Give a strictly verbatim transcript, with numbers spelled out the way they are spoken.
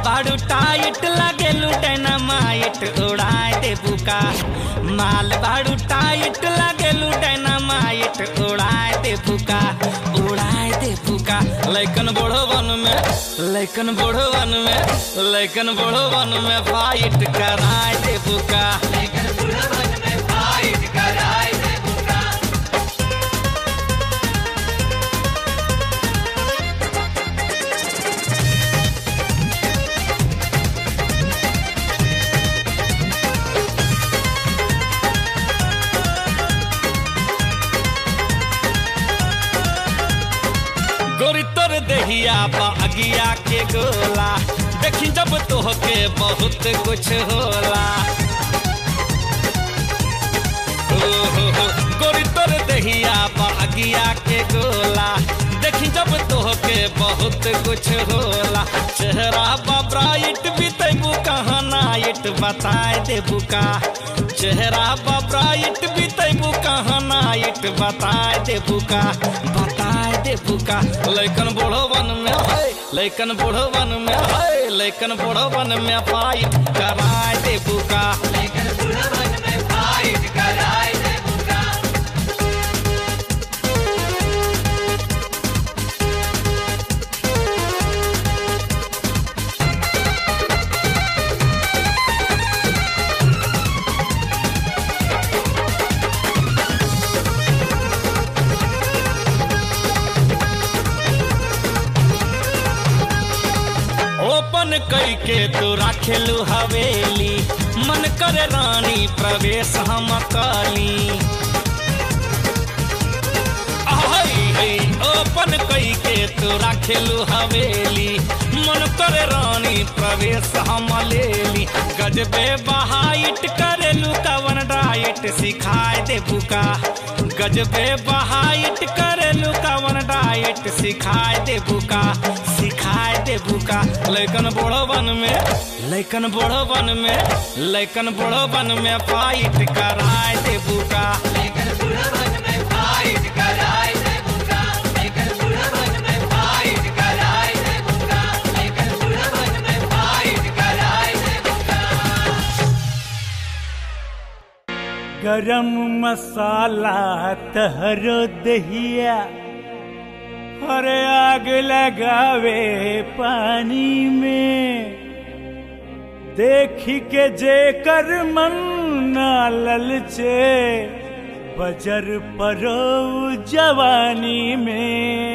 बाड़ू टाइट लगेलू डायनामाइट उड़ाए दे बुका। माल बाड़ू टाइट लगेलू डायनामाइट उड़ाए दे बुका, उड़ाए दे बुका। लैकन बूढ़ो वन में, लैकन बूढ़ो वन में, लैकन बूढ़ो वन में फाइट कराए दे बुका। लैकन बूढ़ो वन में फाइट कराए दे बुका। गोरी तोर देहिया बा अगिया के गोला, देखी जब तोहके बहुत कुछ होला। हो हो हो गोरी तोर देहिया बा अगिया के गोला, देखी जब तोहके बहुत कुछ होला। चेहरा बा ब्राइट बीतेबू कहाँ नाइट बताए देबू का। चेहरा बा ब्राइट बीतेबू कहाँ नाइट बताए देबू का, बताए देबू का। लैकन बूढ़ो वन में है, लैकन बूढ़ो वन में है, लैकन बूढ़ो वन में फाइट कराए देबू का। लैकन बूढ़ो वन में फाइट कराए दे बुका। ओपन कई के तू राखेलू हवेली, मन करे रानी प्रवेश हम काली। ओपन कई के तू राखेलू हवेली, मन करे रानी प्रवेश हम लेली। गजबे बहाइट करेलू कवन डाइट सिखाए दे बुका। गजबे बहाइट करेलू कवन डाइट सिखाए दे बुका, सिखाए दे बुका। लैकन बूढ़ो वन में, लैकन बूढ़ो वन में, लैकन बूढ़ो वन में फाइट कराए दे बुका। लैकन बूढ़ो वन में फाइट कराए दे बुका। लैकन बूढ़ो वन में फाइट कराए दे बुका। लैकन बूढ़ो वन में फाइट कराए दे बुका। गरम मसाला तहरो दहिया, अरे आग लगावे पानी में। देखी के जेकर मन ना ललचे, बजर परो जवानी में।